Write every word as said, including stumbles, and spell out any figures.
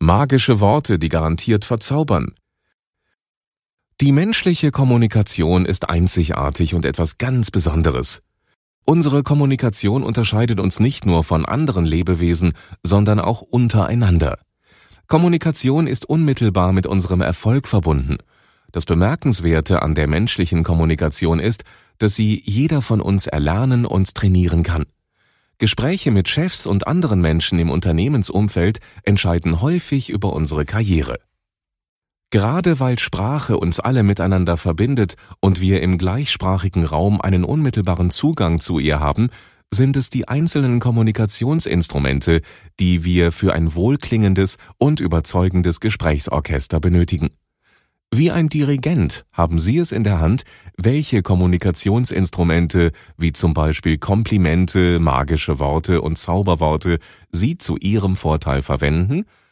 Magische Worte, die garantiert verzaubern. Die menschliche Kommunikation ist einzigartig und etwas ganz Besonderes. Unsere Kommunikation unterscheidet uns nicht nur von anderen Lebewesen, sondern auch untereinander. Kommunikation ist unmittelbar mit unserem Erfolg verbunden. Das Bemerkenswerte an der menschlichen Kommunikation ist, dass sie jeder von uns erlernen und trainieren kann. Gespräche mit Chefs und anderen Menschen im Unternehmensumfeld entscheiden häufig über unsere Karriere. Gerade weil Sprache uns alle miteinander verbindet und wir im gleichsprachigen Raum einen unmittelbaren Zugang zu ihr haben, sind es die einzelnen Kommunikationsinstrumente, die wir für ein wohlklingendes und überzeugendes Gesprächsorchester benötigen. Wie ein Dirigent haben Sie es in der Hand, welche Kommunikationsinstrumente, wie zum Beispiel Komplimente, magische Worte und Zauberworte, Sie zu Ihrem Vorteil verwenden